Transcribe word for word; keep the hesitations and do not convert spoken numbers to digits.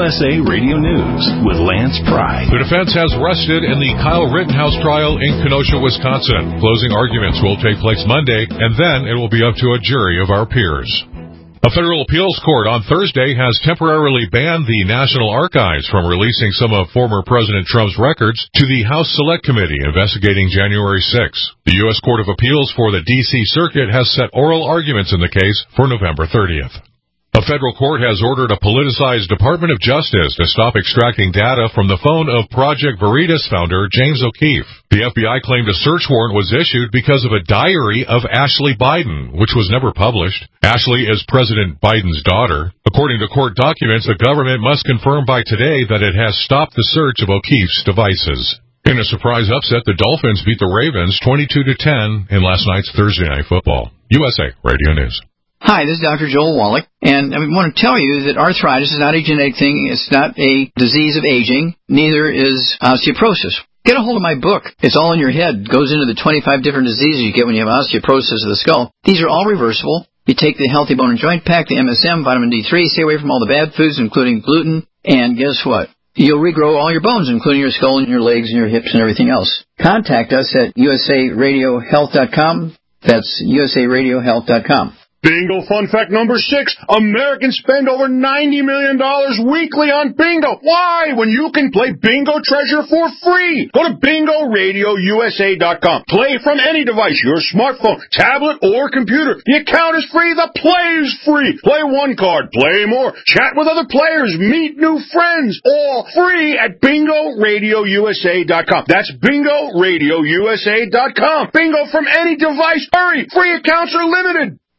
S A Radio News with Lance Pry. The defense has rested in the Kyle Rittenhouse trial in Kenosha, Wisconsin. Closing arguments will take place Monday, and then it will be up to a jury of our peers. A federal appeals court on Thursday has temporarily banned the National Archives from releasing some of former President Trump's records to the House Select Committee investigating January sixth. The U S Court of Appeals for the D C Circuit has set oral arguments in the case for November thirtieth. A federal court has ordered a politicized Department of Justice to stop extracting data from the phone of Project Veritas founder James O'Keefe. The F B I claimed a search warrant was issued because of a diary of Ashley Biden, which was never published. Ashley is President Biden's daughter. According to court documents, the government must confirm by today that it has stopped the search of O'Keefe's devices. In a surprise upset, the Dolphins beat the Ravens twenty-two to ten in last night's Thursday Night Football. U S A Radio News. Hi, this is Doctor Joel Wallach, and I want to tell you that arthritis is not a genetic thing. It's not a disease of aging. Neither is osteoporosis. Get a hold of my book. It's all in your head. It goes into the twenty-five different diseases you get when you have osteoporosis of the skull. These are all reversible. You take the Healthy Bone and Joint Pack, the M S M, vitamin D three, stay away from all the bad foods, including gluten, and guess what? You'll regrow all your bones, including your skull and your legs and your hips and everything else. Contact us at U S A radio health dot com. That's U S A radio health dot com. Bingo fun fact number six. Americans spend over ninety million dollars weekly on bingo. Why? When you can play Bingo Treasure for free. Go to bingo radio U S A dot com. Play from any device, your smartphone, tablet, or computer. The account is free. The play is free. Play one card. Play more. Chat with other players. Meet new friends. All free at bingo radio U S A dot com. That's bingo radio U S A dot com. Bingo from any device. Hurry. Free accounts are limited.